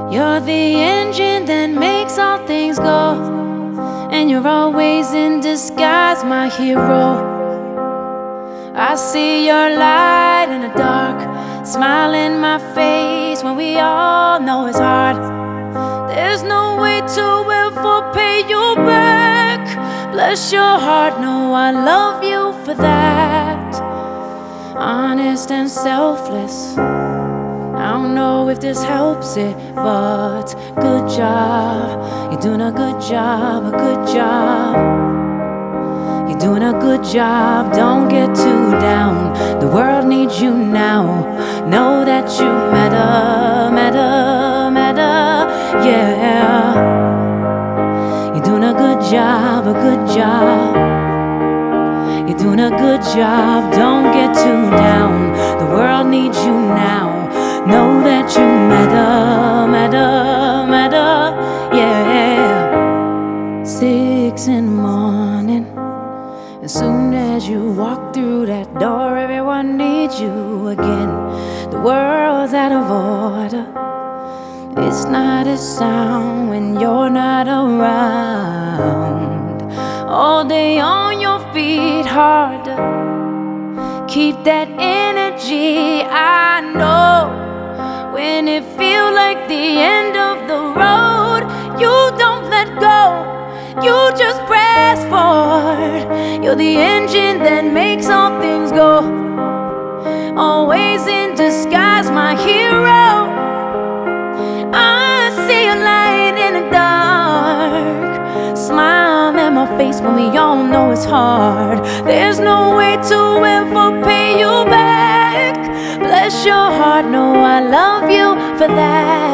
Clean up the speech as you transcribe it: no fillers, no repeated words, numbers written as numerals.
You're the engine that makes all things go, and you're always in disguise, my hero. I see your light in the dark, smile in my face when we all know it's hard. There's no way to ever pay you back. Bless your heart, no, I love you for that. Honest and selfless, I don't know if this helps it, but good job. You're doing a good job, a good job. You're doing a good job, don't get too down. The world needs you now. Know that you matter, matter, matter, yeah. You're doing a good job, a good job. You're doing a good job, don't get too down. The world needs you now. Know that you matter, matter, matter, yeah. 6 in the morning, as soon as you walk through that door, everyone needs you again. The world's out of order. It's not a sound when you're not around. All day on your feet, harder. Keep that energy, I know. When it feels like the end of the road, you don't let go, you just press forward. You're the engine that makes all things go, always in disguise, my hero. I see a light in the dark, smile in my face when we all know it's hard. There's no way to ever pay you back. Bless your heart, no, I love you for that.